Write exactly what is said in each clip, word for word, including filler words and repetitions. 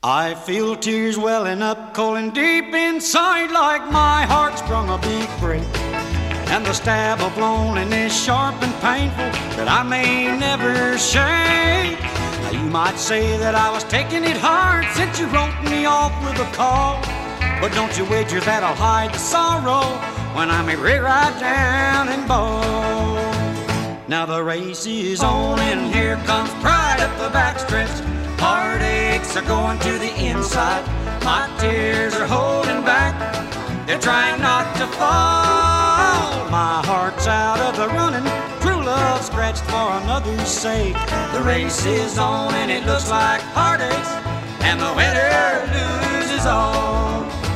I feel tears welling up cold and deep inside, like my heart sprung a big break, and the stab of loneliness sharp and painful that I may never shake. Now you might say that I was taking it hard since you wrote me off with a call, but don't you wager that I'll hide the sorrow when I may break right down and bawl. Now the race is on and here comes pride up the backstretch. Heartaches are going to the inside. My tears are holding back. They're trying not to fall. My heart's out of the running. True love scratched for another's sake. The race is on and it looks like heartaches, and the winner loses all.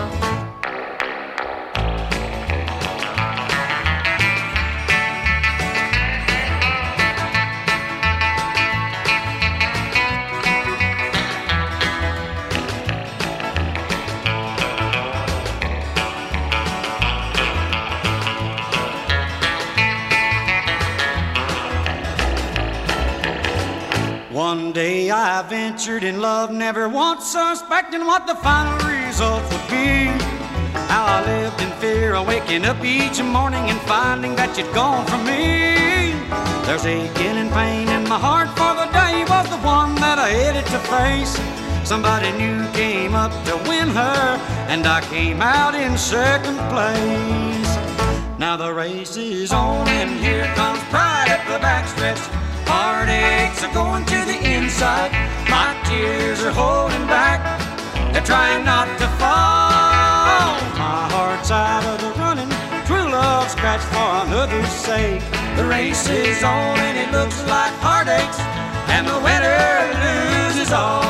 One day I ventured in love, never once suspecting what the final result would be. How I lived in fear of waking up each morning and finding that you'd gone from me. There's aching and pain in my heart, for the day was the one that I headed to face. Somebody new came up to win her, and I came out in second place. Now the race is on and here comes pride up the backstretch. Heartaches are going to the inside. My tears are holding back. They're trying not to fall. My heart's out of the running. True love scratched for another's sake. The race is on and it looks like heartaches, and the winner loses all.